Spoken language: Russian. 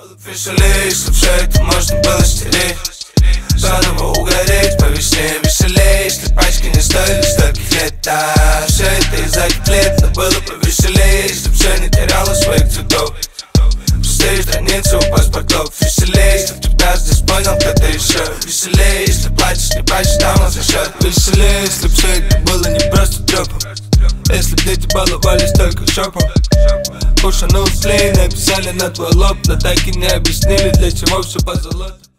Веселей, чтоб все это можно было стереть, заново угореть по весне веселей. Если пачки не стоили стольких лет, да, все это из-за котлет. Но было бы веселей, чтоб все не теряло своих цветов. Пустые страницы у паспортов. Веселей, чтоб тебя здесь понял кто-то еще. Веселей, если плачешь, не плачешь, там за счет. Веселей, если б все это было не просто трёпом. Если б дети баловались только шопом. Пушану слей, написали на твой лоб, но так и не объяснили, для чего все позолото.